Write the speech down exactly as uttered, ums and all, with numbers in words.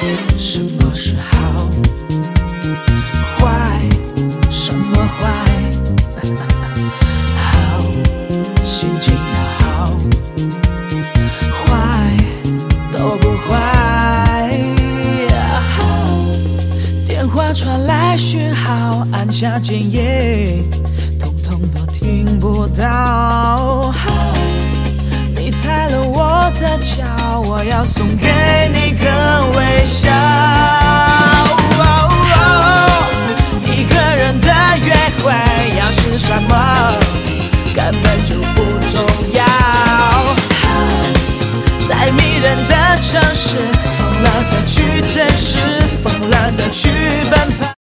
什么是好？坏？什么坏？好，心情要好，坏都不坏。好，电话传来讯号，按下键也通通都听不到。好，你踩了我的脚，我要送给你个微笑。一个人的约会要是什么，根本就不重要。在迷人的城市，疯了的去真实，疯了的去奔